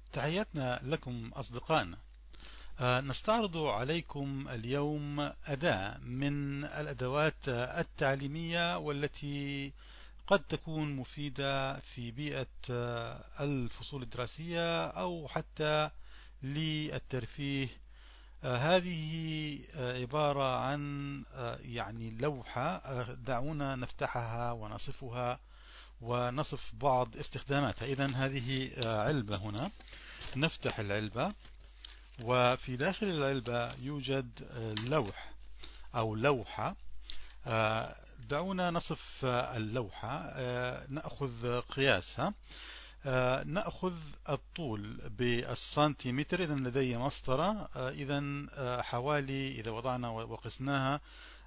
تحياتنا لكم أصدقائنا. نستعرض عليكم اليوم أداة من الأدوات التعليمية والتي قد تكون مفيدة في بيئة الفصول الدراسية أو حتى للترفيه. هذه عبارة عن يعني لوحة. دعونا نفتحها ونصفها ونصف بعض استخداماتها. إذن هذه علبة هنا، نفتح العلبة وفي داخل العلبة يوجد لوح أو لوحة. دعونا نصف اللوحة. نأخذ قياسها. نأخذ الطول بالسنتيمتر. إذن لدي مسطرة. إذن حوالي إذا وضعنا وقسناها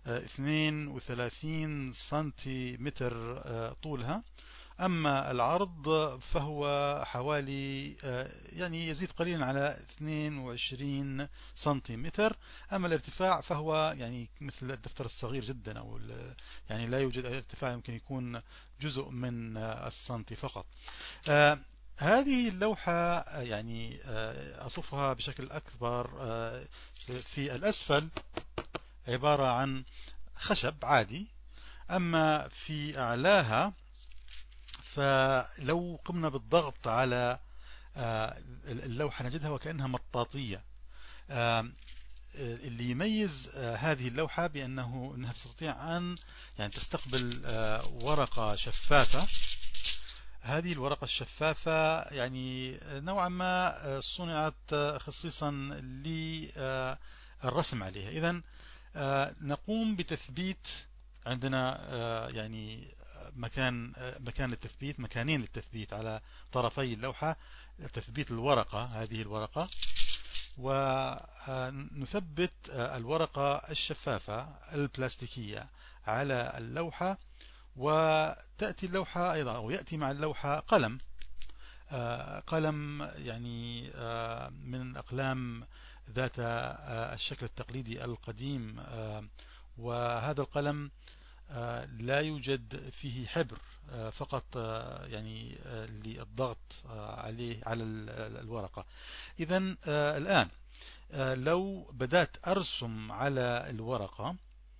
32 سنتيمتر طولها. أما العرض فهو حوالي يعني يزيد قليلا على 22 سنتيمتر. أما الارتفاع فهو يعني مثل الدفتر الصغير جدا، أو يعني لا يوجد ارتفاع، يمكن يكون جزء من السنتي فقط. هذه اللوحة يعني أصفها بشكل أكبر. في الأسفل عبارة عن خشب عادي، أما في أعلاها فلو قمنا بالضغط على اللوحة نجدها وكأنها مطاطية. اللي يميز هذه اللوحة بأنها تستطيع أن يعني تستقبل ورقة شفافة. هذه الورقة الشفافة يعني نوعا ما صنعت خصيصا للرسم عليها. إذن نقوم بتثبيت. عندنا يعني مكان للتثبيت، مكانين للتثبيت على طرفي اللوحة. تثبيت الورقة، هذه الورقة، ونثبت الورقة الشفافة البلاستيكية على اللوحة. وتأتي اللوحة أيضا، أو يأتي مع اللوحة قلم. قلم يعني من الأقلام ذات الشكل التقليدي القديم. وهذا القلم لا يوجد فيه حبر، فقط يعني للضغط عليه على الورقة. إذن الآن لو بدأت أرسم على الورقة،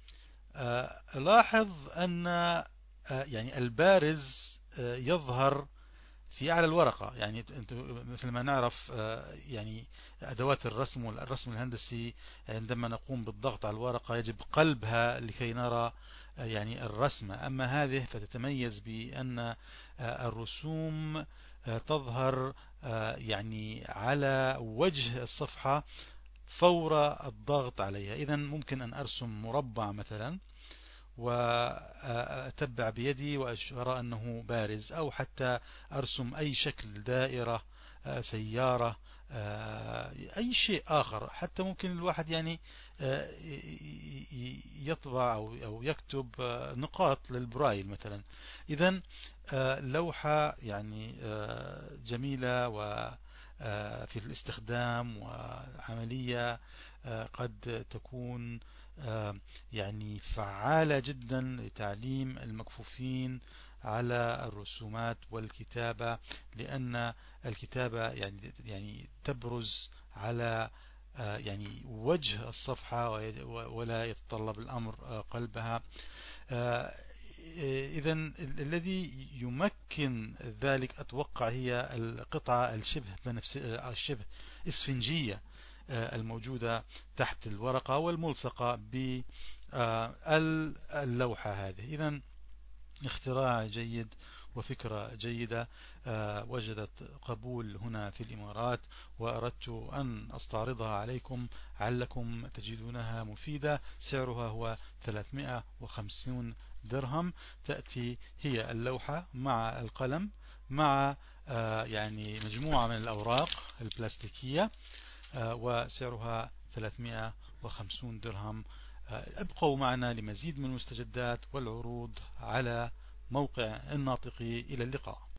لاحظ أن يعني البارز يظهر في أعلى الورقة. يعني مثل ما نعرف يعني أدوات الرسم والرسم الهندسي، عندما نقوم بالضغط على الورقة يجب قلبها لكي نرى يعني الرسمة. أما هذه فتتميز بأن الرسوم تظهر يعني على وجه الصفحة فور الضغط عليها. إذن ممكن أن أرسم مربع مثلا وأتبع بيدي وأرى أنه بارز، أو حتى أرسم أي شكل، دائرة، سيارة، أي شيء آخر. حتى ممكن الواحد يعني يطبع أو يكتب نقاط للبرايل مثلا. إذن لوحة يعني جميلة وفي الاستخدام وعملية، قد تكون يعني فعالة جدا لتعليم المكفوفين على الرسومات والكتابة، لأن الكتابة يعني تبرز على يعني وجه الصفحة ولا يتطلب الأمر قلبها. إذن الذي يمكن ذلك أتوقع هي القطعة الشبه إسفنجية الموجودة تحت الورقة والملصقة باللوحة هذه. إذن اختراع جيد وفكرة جيدة وجدت قبول هنا في الإمارات، وأردت أن أستعرضها عليكم علكم تجدونها مفيدة. سعرها هو 350 درهم. تأتي هي اللوحة مع القلم، مع يعني مجموعة من الأوراق البلاستيكية، وسعرها 350 درهم. ابقوا معنا لمزيد من المستجدات والعروض على موقع الناطقي. إلى اللقاء.